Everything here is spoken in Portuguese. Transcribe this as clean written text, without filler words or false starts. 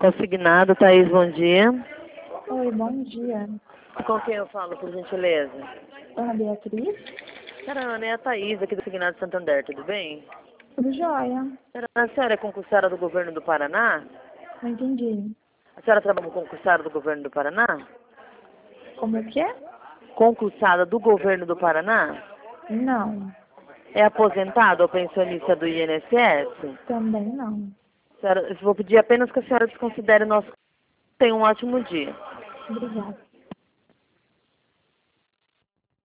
Consignado, Thaís, bom dia. Oi, bom dia. Com quem eu falo, por gentileza? Dona Beatriz? Ana, é a Thaís, aqui do Signado Santander, tudo bem? Tudo jóia. A senhora é concursada do governo do Paraná? Não entendi. A senhora trabalha como concursada do governo do Paraná? Como que é? Concursada do governo do Paraná? Não, É aposentado ou pensionista do INSS? também não. Senhora, eu vou pedir apenas que a senhora desconsidere o nosso... Tenha um ótimo dia. Obrigada.